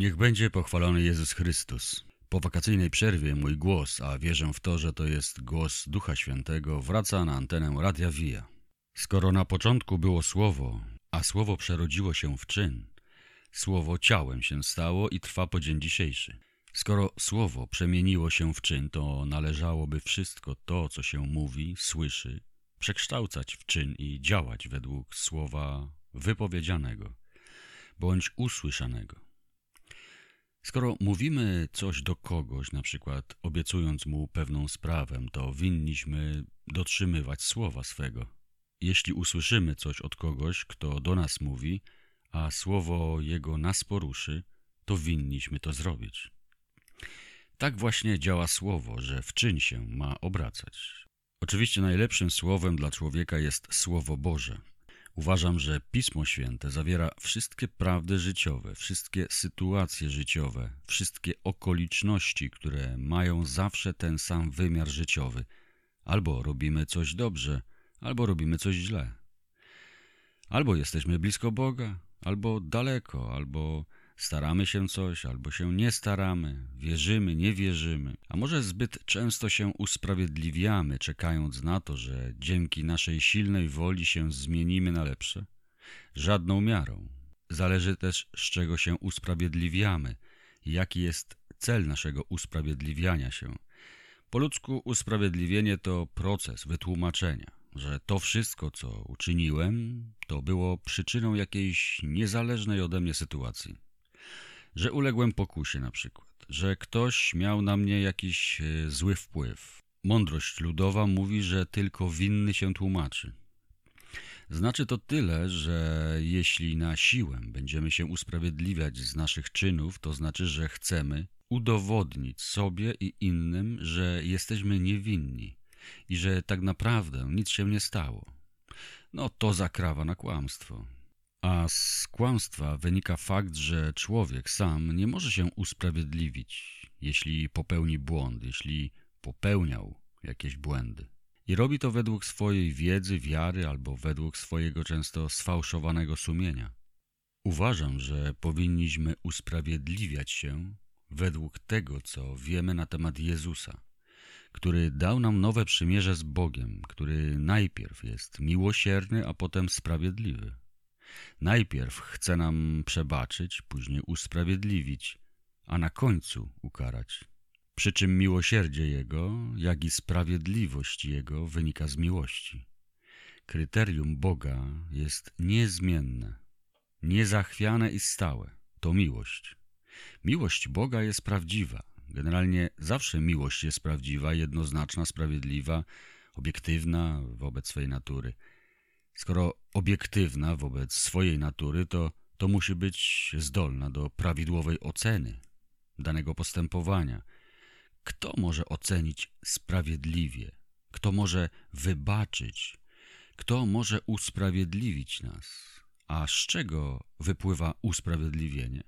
Niech będzie pochwalony Jezus Chrystus. Po wakacyjnej przerwie mój głos, a wierzę w to, że to jest głos Ducha Świętego, wraca na antenę Radia Via. Skoro na początku było Słowo, a Słowo przerodziło się w czyn, Słowo ciałem się stało i trwa po dzień dzisiejszy. Skoro Słowo przemieniło się w czyn, to należałoby wszystko to, co się mówi, słyszy, przekształcać w czyn i działać według Słowa wypowiedzianego bądź usłyszanego. Skoro mówimy coś do kogoś, na przykład obiecując mu pewną sprawę, to winniśmy dotrzymywać słowa swego. Jeśli usłyszymy coś od kogoś, kto do nas mówi, a słowo jego nas poruszy, to winniśmy to zrobić. Tak właśnie działa słowo, że w czyn się ma obracać. Oczywiście najlepszym słowem dla człowieka jest Słowo Boże. Uważam, że Pismo Święte zawiera wszystkie prawdy życiowe, wszystkie sytuacje życiowe, wszystkie okoliczności, które mają zawsze ten sam wymiar życiowy. Albo robimy coś dobrze, albo robimy coś źle. Albo jesteśmy blisko Boga, albo daleko, albo staramy się coś, albo się nie staramy, wierzymy, nie wierzymy. A może zbyt często się usprawiedliwiamy, czekając na to, że dzięki naszej silnej woli się zmienimy na lepsze? Żadną miarą. Zależy też, z czego się usprawiedliwiamy i jaki jest cel naszego usprawiedliwiania się. Po ludzku usprawiedliwienie to proces wytłumaczenia, że to wszystko, co uczyniłem, to było przyczyną jakiejś niezależnej ode mnie sytuacji. Że uległem pokusie na przykład, że ktoś miał na mnie jakiś zły wpływ. Mądrość ludowa mówi, że tylko winny się tłumaczy. Znaczy to tyle, że jeśli na siłę będziemy się usprawiedliwiać z naszych czynów, to znaczy, że chcemy udowodnić sobie i innym, że jesteśmy niewinni i że tak naprawdę nic się nie stało. No to zakrawa na kłamstwo. A z kłamstwa wynika fakt, że człowiek sam nie może się usprawiedliwić, jeśli popełni błąd, jeśli popełniał jakieś błędy. I robi to według swojej wiedzy, wiary albo według swojego często sfałszowanego sumienia. Uważam, że powinniśmy usprawiedliwiać się według tego, co wiemy na temat Jezusa, który dał nam nowe przymierze z Bogiem, który najpierw jest miłosierny, a potem sprawiedliwy. Najpierw chce nam przebaczyć, później usprawiedliwić, a na końcu ukarać. Przy czym miłosierdzie Jego, jak i sprawiedliwość Jego wynika z miłości. Kryterium Boga jest niezmienne, niezachwiane i stałe. To miłość. Miłość Boga jest prawdziwa. Generalnie zawsze miłość jest prawdziwa, jednoznaczna, sprawiedliwa, obiektywna wobec swej natury. Skoro obiektywna wobec swojej natury, to musi być zdolna do prawidłowej oceny danego postępowania. Kto może ocenić sprawiedliwie? Kto może wybaczyć? Kto może usprawiedliwić nas? A z czego wypływa usprawiedliwienie?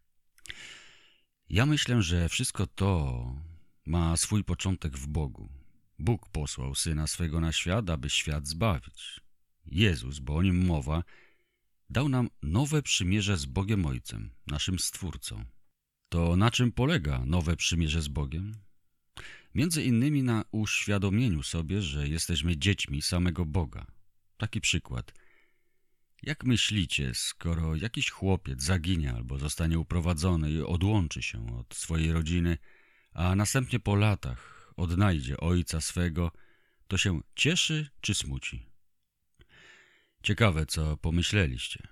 Ja myślę, że wszystko to ma swój początek w Bogu. Bóg posłał Syna swego na świat, aby świat zbawić. Jezus, bo o Nim mowa, dał nam nowe przymierze z Bogiem Ojcem, naszym Stwórcą. To na czym polega nowe przymierze z Bogiem? Między innymi na uświadomieniu sobie, że jesteśmy dziećmi samego Boga. Taki przykład. Jak myślicie, skoro jakiś chłopiec zaginie albo zostanie uprowadzony i odłączy się od swojej rodziny, a następnie po latach odnajdzie ojca swego, to się cieszy czy smuci? Ciekawe, co pomyśleliście.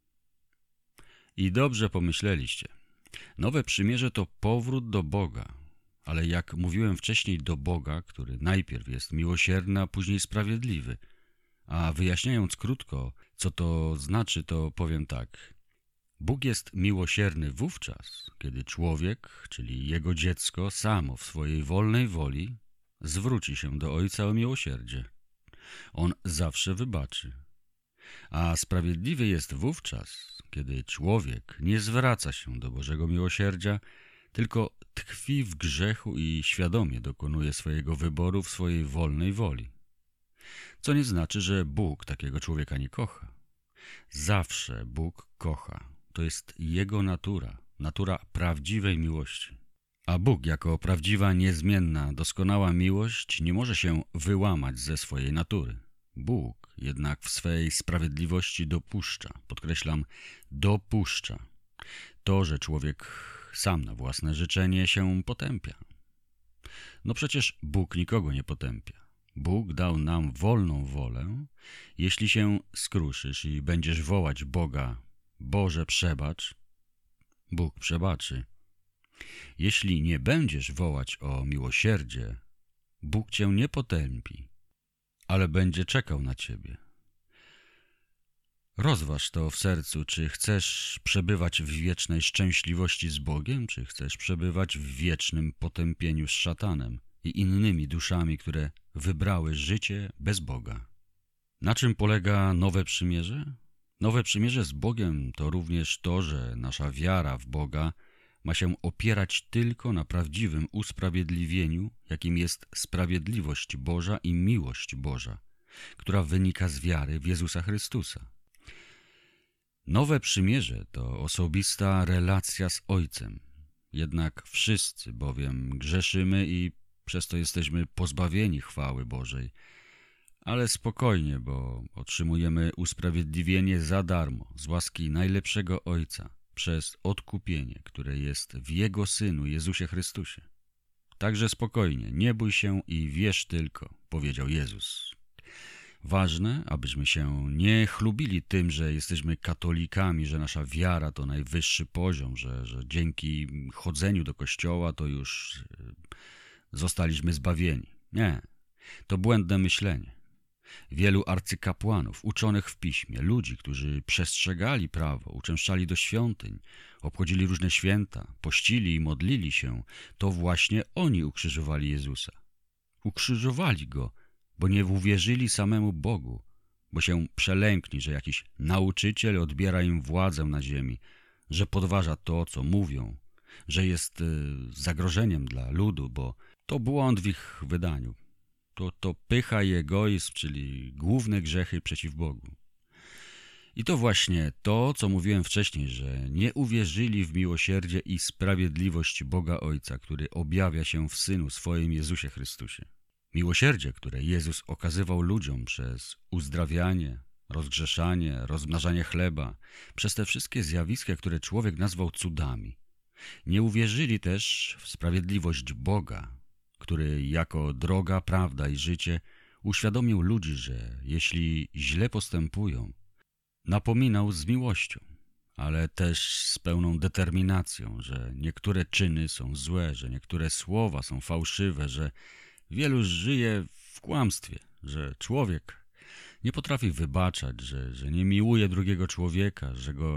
I dobrze pomyśleliście. Nowe przymierze to powrót do Boga, ale jak mówiłem wcześniej, do Boga, który najpierw jest miłosierny, a później sprawiedliwy. A wyjaśniając krótko, co to znaczy, to powiem tak. Bóg jest miłosierny wówczas, kiedy człowiek, czyli jego dziecko, samo w swojej wolnej woli zwróci się do Ojca o miłosierdzie. On zawsze wybaczy. A sprawiedliwy jest wówczas, kiedy człowiek nie zwraca się do Bożego miłosierdzia, tylko tkwi w grzechu i świadomie dokonuje swojego wyboru w swojej wolnej woli. Co nie znaczy, że Bóg takiego człowieka nie kocha. Zawsze Bóg kocha. To jest Jego natura. natura prawdziwej miłości. A Bóg jako prawdziwa, niezmienna, doskonała miłość nie może się wyłamać ze swojej natury. Bóg jednak w swej sprawiedliwości dopuszcza, podkreślam, dopuszcza to, że człowiek sam na własne życzenie się potępia. No przecież Bóg nikogo nie potępia. Bóg dał nam wolną wolę. Jeśli się skruszysz i będziesz wołać Boga: Boże, przebacz, Bóg przebaczy. Jeśli nie będziesz wołać o miłosierdzie, Bóg cię nie potępi, ale będzie czekał na ciebie. Rozważ to w sercu, czy chcesz przebywać w wiecznej szczęśliwości z Bogiem, czy chcesz przebywać w wiecznym potępieniu z szatanem i innymi duszami, które wybrały życie bez Boga. Na czym polega nowe przymierze? Nowe przymierze z Bogiem to również to, że nasza wiara w Boga ma się opierać tylko na prawdziwym usprawiedliwieniu, jakim jest sprawiedliwość Boża i miłość Boża, która wynika z wiary w Jezusa Chrystusa. Nowe przymierze to osobista relacja z Ojcem. Jednak wszyscy bowiem grzeszymy i przez to jesteśmy pozbawieni chwały Bożej. Ale spokojnie, bo otrzymujemy usprawiedliwienie za darmo, z łaski najlepszego Ojca, przez odkupienie, które jest w Jego Synu, Jezusie Chrystusie. Także spokojnie, nie bój się i wierz tylko, powiedział Jezus. Ważne, abyśmy się nie chlubili tym, że jesteśmy katolikami, że nasza wiara to najwyższy poziom, że dzięki chodzeniu do kościoła to już zostaliśmy zbawieni. Nie, to błędne myślenie. Wielu arcykapłanów, uczonych w piśmie, ludzi, którzy przestrzegali prawo, uczęszczali do świątyń, obchodzili różne święta, pościli i modlili się, to właśnie oni ukrzyżowali Jezusa. Ukrzyżowali Go, bo nie uwierzyli samemu Bogu, bo się przelękli, że jakiś nauczyciel odbiera im władzę na ziemi, że podważa to, co mówią, że jest zagrożeniem dla ludu, bo to błąd w ich wydaniu. To pycha i egoizm, czyli główne grzechy przeciw Bogu. I to właśnie to, co mówiłem wcześniej, że nie uwierzyli w miłosierdzie i sprawiedliwość Boga Ojca, który objawia się w Synu swoim Jezusie Chrystusie. Miłosierdzie, które Jezus okazywał ludziom przez uzdrawianie, rozgrzeszanie, rozmnażanie chleba, przez te wszystkie zjawiska, które człowiek nazwał cudami. Nie uwierzyli też w sprawiedliwość Boga, który jako droga, prawda i życie uświadomił ludzi, że jeśli źle postępują, napominał z miłością, ale też z pełną determinacją, że niektóre czyny są złe, że niektóre słowa są fałszywe, że wielu żyje w kłamstwie, że człowiek nie potrafi wybaczać, że nie miłuje drugiego człowieka,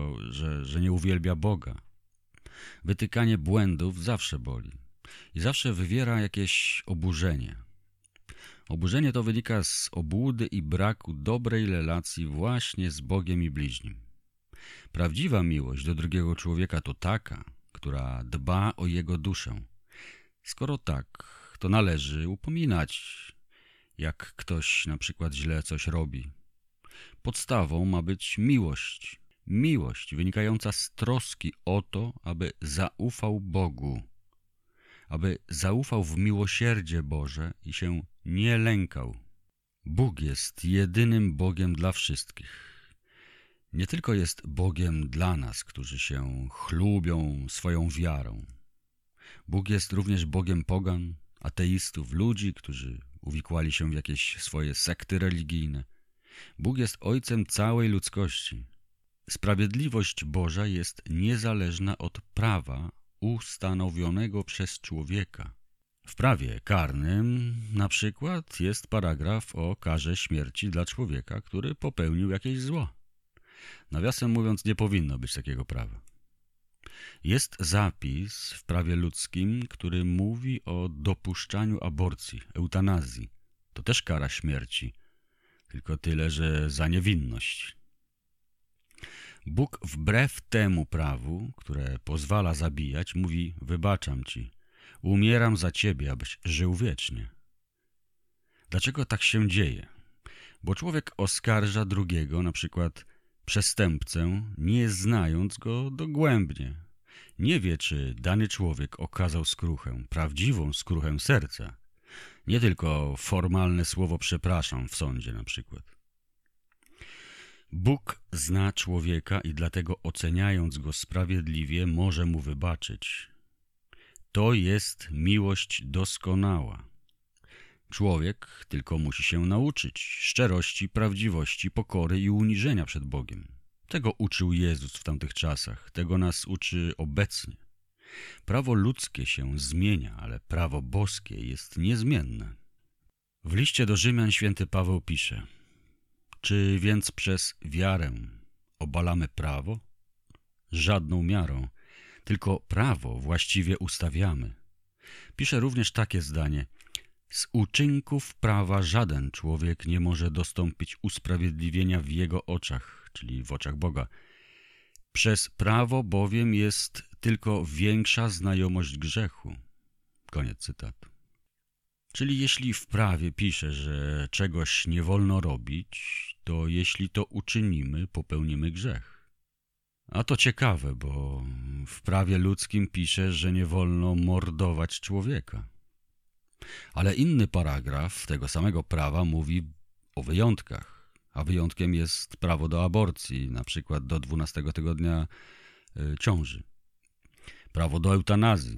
że nie uwielbia Boga. Wytykanie błędów zawsze boli i zawsze wywiera jakieś oburzenie. Oburzenie to wynika z obłudy i braku dobrej relacji właśnie z Bogiem i bliźnim. Prawdziwa miłość do drugiego człowieka to taka, która dba o jego duszę. Skoro tak, to należy upominać, jak ktoś na przykład źle coś robi. Podstawą ma być miłość. Miłość wynikająca z troski o to, aby zaufał Bogu, aby zaufał w miłosierdzie Boże i się nie lękał. Bóg jest jedynym Bogiem dla wszystkich. Nie tylko jest Bogiem dla nas, którzy się chlubią swoją wiarą. Bóg jest również Bogiem pogan, ateistów, ludzi, którzy uwikłali się w jakieś swoje sekty religijne. Bóg jest Ojcem całej ludzkości. Sprawiedliwość Boża jest niezależna od prawa ustanowionego przez człowieka. W prawie karnym na przykład jest paragraf o karze śmierci dla człowieka, który popełnił jakieś zło. Nawiasem mówiąc, nie powinno być takiego prawa. Jest zapis w prawie ludzkim, który mówi o dopuszczaniu aborcji, eutanazji. To też kara śmierci, tylko tyle, że za niewinność. Bóg wbrew temu prawu, które pozwala zabijać, mówi: wybaczam ci, umieram za ciebie, abyś żył wiecznie. Dlaczego tak się dzieje? Bo człowiek oskarża drugiego, na przykład przestępcę, nie znając go dogłębnie. Nie wie, czy dany człowiek okazał skruchę, prawdziwą skruchę serca. Nie tylko formalne słowo przepraszam w sądzie na przykład. Bóg zna człowieka i dlatego oceniając go sprawiedliwie może mu wybaczyć. To jest miłość doskonała. Człowiek tylko musi się nauczyć szczerości, prawdziwości, pokory i uniżenia przed Bogiem. Tego uczył Jezus w tamtych czasach, tego nas uczy obecnie. Prawo ludzkie się zmienia, ale prawo boskie jest niezmienne. W liście do Rzymian święty Paweł pisze: czy więc przez wiarę obalamy prawo? Żadną miarą, tylko prawo właściwie ustawiamy. Pisze również takie zdanie: z uczynków prawa żaden człowiek nie może dostąpić usprawiedliwienia w jego oczach, czyli w oczach Boga. Przez prawo bowiem jest tylko większa znajomość grzechu. Koniec cytatu. Czyli jeśli w prawie pisze, że czegoś nie wolno robić, to jeśli to uczynimy, popełnimy grzech. A to ciekawe, bo w prawie ludzkim pisze, że nie wolno mordować człowieka. Ale inny paragraf tego samego prawa mówi o wyjątkach, a wyjątkiem jest prawo do aborcji, na przykład do 12 tygodnia ciąży. Prawo do eutanazji,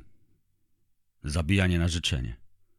zabijanie na życzenie.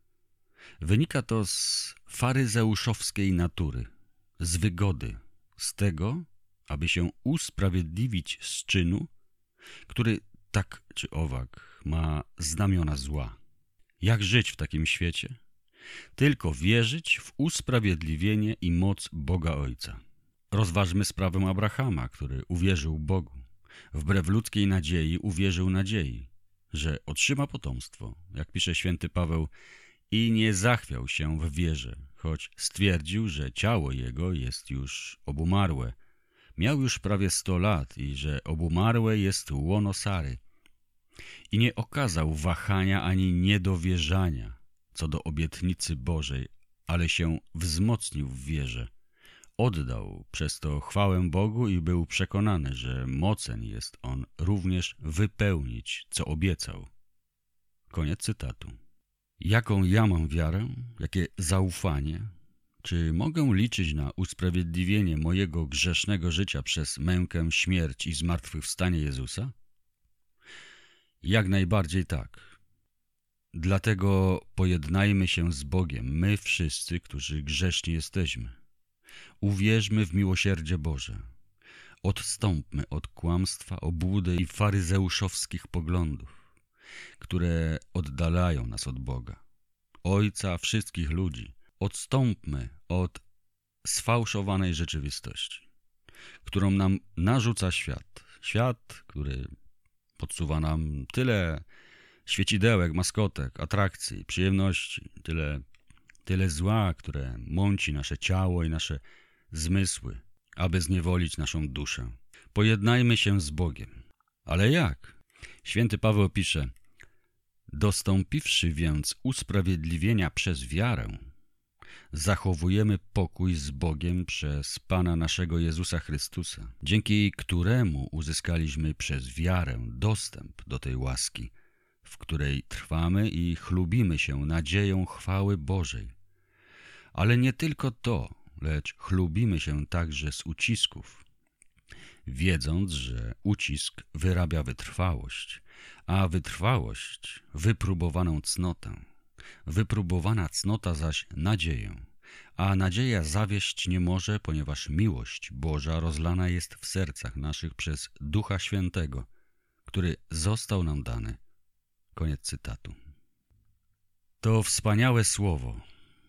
Wynika to z faryzeuszowskiej natury, z wygody, z tego, aby się usprawiedliwić z czynu, który tak czy owak ma znamiona zła. Jak żyć w takim świecie? Tylko wierzyć w usprawiedliwienie i moc Boga Ojca. Rozważmy sprawę Abrahama, który uwierzył Bogu. Wbrew ludzkiej nadziei uwierzył nadziei, że otrzyma potomstwo, jak pisze święty Paweł, i nie zachwiał się w wierze, choć stwierdził, że ciało jego jest już obumarłe. Miał już prawie 100 lat i że obumarłe jest łono Sary. I nie okazał wahania ani niedowierzania co do obietnicy Bożej, ale się wzmocnił w wierze. Oddał przez to chwałę Bogu i był przekonany, że mocen jest On również wypełnić, co obiecał. Koniec cytatu. Jaką ja mam wiarę? Jakie zaufanie? Czy mogę liczyć na usprawiedliwienie mojego grzesznego życia przez mękę, śmierć i zmartwychwstanie Jezusa? Jak najbardziej tak. Dlatego pojednajmy się z Bogiem, my wszyscy, którzy grzeszni jesteśmy. Uwierzmy w miłosierdzie Boże. Odstąpmy od kłamstwa, obłudy i faryzeuszowskich poglądów, które oddalają nas od Boga, Ojca wszystkich ludzi. Odstąpmy od sfałszowanej rzeczywistości, którą nam narzuca świat. Świat, który podsuwa nam tyle świecidełek, maskotek, atrakcji, przyjemności, tyle zła, które mąci nasze ciało i nasze zmysły, aby zniewolić naszą duszę. Pojednajmy się z Bogiem. Ale jak? Święty Paweł pisze: dostąpiwszy więc usprawiedliwienia przez wiarę, zachowujemy pokój z Bogiem przez Pana naszego Jezusa Chrystusa, dzięki któremu uzyskaliśmy przez wiarę dostęp do tej łaski, w której trwamy i chlubimy się nadzieją chwały Bożej. Ale nie tylko to, lecz chlubimy się także z ucisków, wiedząc, że ucisk wyrabia wytrwałość, a wytrwałość wypróbowaną cnotę, wypróbowana cnota zaś nadzieję, a nadzieja zawieść nie może, ponieważ miłość Boża rozlana jest w sercach naszych przez Ducha Świętego, który został nam dany. Koniec cytatu. To wspaniałe słowo,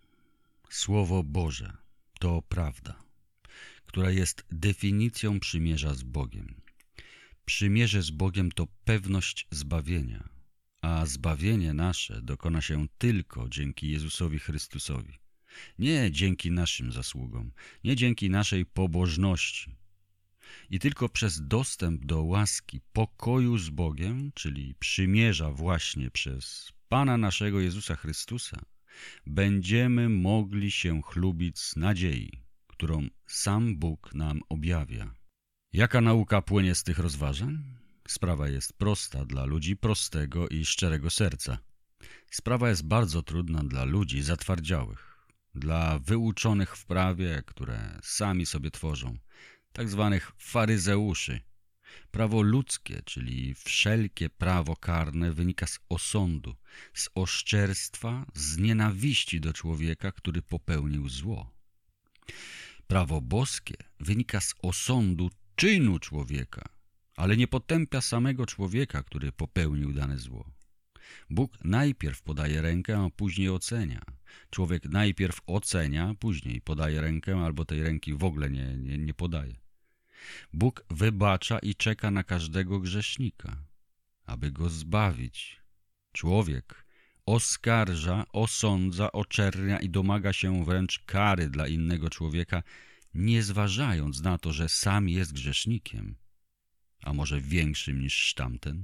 Słowo Boże, to prawda, która jest definicją przymierza z Bogiem. Przymierze z Bogiem to pewność zbawienia, a zbawienie nasze dokona się tylko dzięki Jezusowi Chrystusowi. Nie dzięki naszym zasługom, nie dzięki naszej pobożności. I tylko przez dostęp do łaski pokoju z Bogiem, czyli przymierza właśnie przez Pana naszego Jezusa Chrystusa, będziemy mogli się chlubić z nadziei, którą sam Bóg nam objawia. Jaka nauka płynie z tych rozważań? Sprawa jest prosta dla ludzi prostego i szczerego serca. Sprawa jest bardzo trudna dla ludzi zatwardziałych, dla wyuczonych w prawie, które sami sobie tworzą, tak zwanych faryzeuszy. Prawo ludzkie, czyli wszelkie prawo karne, wynika z osądu, z oszczerstwa, z nienawiści do człowieka, który popełnił zło. Prawo boskie wynika z osądu czynu człowieka, ale nie potępia samego człowieka, który popełnił dane zło. Bóg najpierw podaje rękę, a później ocenia. Człowiek najpierw ocenia, później podaje rękę, albo tej ręki w ogóle nie podaje. Bóg wybacza i czeka na każdego grzesznika, aby go zbawić. Człowiek oskarża, osądza, oczernia i domaga się wręcz kary dla innego człowieka, nie zważając na to, że sam jest grzesznikiem, a może większym niż tamten.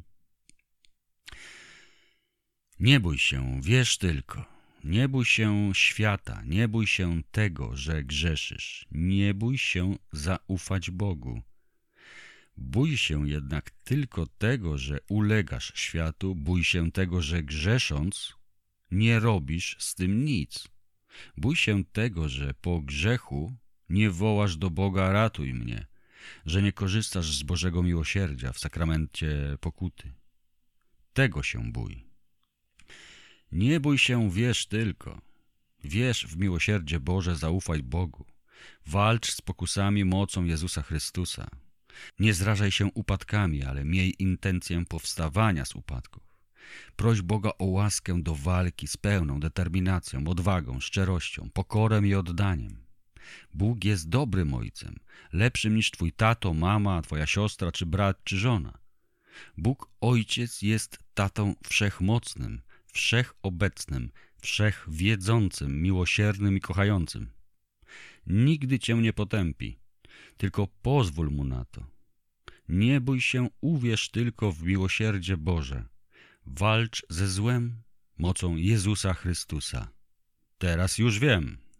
Nie bój się, wierz tylko. Nie bój się świata, nie bój się tego, że grzeszysz. Nie bój się zaufać Bogu. Bój się jednak tylko tego, że ulegasz światu, bój się tego, że grzesząc nie robisz z tym nic. Bój się tego, że po grzechu nie wołasz do Boga ratuj mnie, że nie korzystasz z Bożego miłosierdzia w sakramencie pokuty. Tego się bój. Nie bój się, wierz tylko. Wierz w miłosierdzie Boże, zaufaj Bogu. Walcz z pokusami mocą Jezusa Chrystusa. Nie zrażaj się upadkami, ale miej intencję powstawania z upadków. Proś Boga o łaskę do walki z pełną determinacją, odwagą, szczerością, pokorą i oddaniem. Bóg jest dobrym ojcem, lepszym niż twój tato, mama, twoja siostra, czy brat, czy żona. Bóg Ojciec jest tatą wszechmocnym, wszechobecnym, wszechwiedzącym, miłosiernym i kochającym. Nigdy cię nie potępi, tylko pozwól mu na to. Nie bój się, uwierz tylko w miłosierdzie Boże. Walcz ze złem mocą Jezusa Chrystusa. Teraz już wiem.